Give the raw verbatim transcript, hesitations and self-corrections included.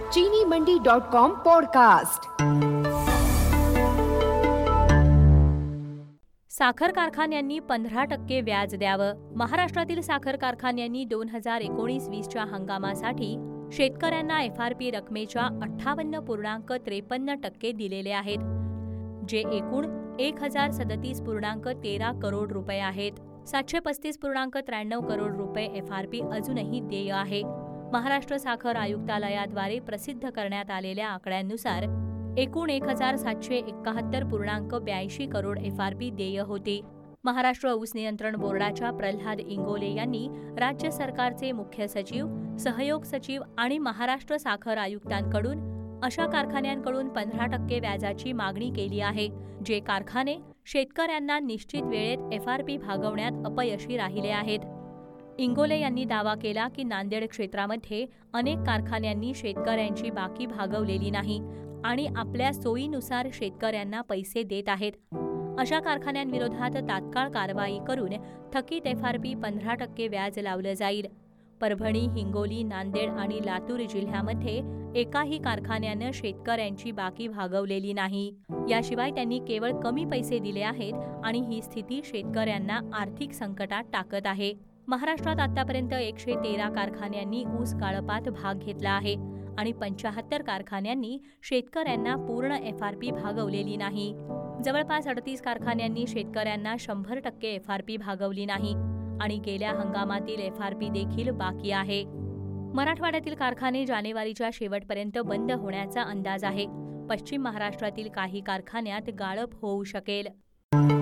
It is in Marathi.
चीनी मंडी डॉट कॉम पॉडकास्ट। साखर कारखान्यांनी पंधरा टक्के व्याज द्यावं। महाराष्ट्रातील साखर कारखान्यांनी दोन हजार एकोणीस वीसच्या हंगामासाठी शेतकऱ्यांना एफ आर पी रकमेच्या अठ्ठावन्न पूर्णांक त्रेपन्न टक्के दिलेले आहेत, जे एकूण एक हजार सदतीस पूर्णांक तेरा करोड रुपये आहेत. सातशे पस्तीस पूर्णांक त्र्याण्णव करोड रुपये एफ आर पी अजूनही देय आहे. महाराष्ट्र साखर आयुक्तालयाद्वारे प्रसिद्ध करण्यात आलेल्या आकड्यांनुसार एकूण एक हजार सातशे एकाहत्तर पूर्णांक ब्याऐंशी करोड एफ आर पी देय होते. महाराष्ट्र ऊस नियंत्रण बोर्डाच्या प्रल्हाद इंगोले यांनी राज्य सरकारचे मुख्य सचिव, सहयोग सचिव आणि महाराष्ट्र साखर आयुक्तांकडून अशा कारखान्यांकडून पंधरा टक्के व्याजाची मागणी केली आहे, जे कारखाने शेतकऱ्यांना निश्चित वेळेत एफ आर पी भागवण्यात अपयशी राहिले आहेत. इंगोले यांनी दावा केला की नांदेड क्षेत्रामध्ये अनेक कारखान्यांनी शेतकऱ्यांची बाकी भागवलेली नाही आणि आपल्या सोयीनुसार शेतकऱ्यांना पैसे देत आहेत. अशा कारखान्यांविरोधात तात्काळ कारवाई करून थकीत एफ आर पी पंधरा टक्के व्याज लावलं जाईल. परभणी, हिंगोली, नांदेड आणि लातूर जिल्ह्यामध्ये एकाही कारखान्यानं शेतकऱ्यांची बाकी भागवलेली नाही. याशिवाय त्यांनी केवळ कमी पैसे दिले आहेत आणि ही स्थिती शेतकऱ्यांना आर्थिक संकटात टाकत आहे. महाराष्ट्रात आतापर्यंत एकशे तेरा कारखान्यांनी ऊस गाळपात भाग घेतला आहे आणि पंचाहत्तर कारखान्यांनी शेतकऱ्यांना पूर्ण एफ आर पी भागवलेली नाही. जवळपास अडतीस कारखान्यांनी शेतकऱ्यांना शंभर टक्के एफ आर पी भागवली नाही आणि गेल्या हंगामातील एफ आर पी देखील बाकी आहे. मराठवाड्यातील कारखाने जानेवारीच्या शेवटपर्यंत बंद होण्याचा अंदाज आहे. पश्चिम महाराष्ट्रातील काही कारखान्यात गाळप होऊ शकेल.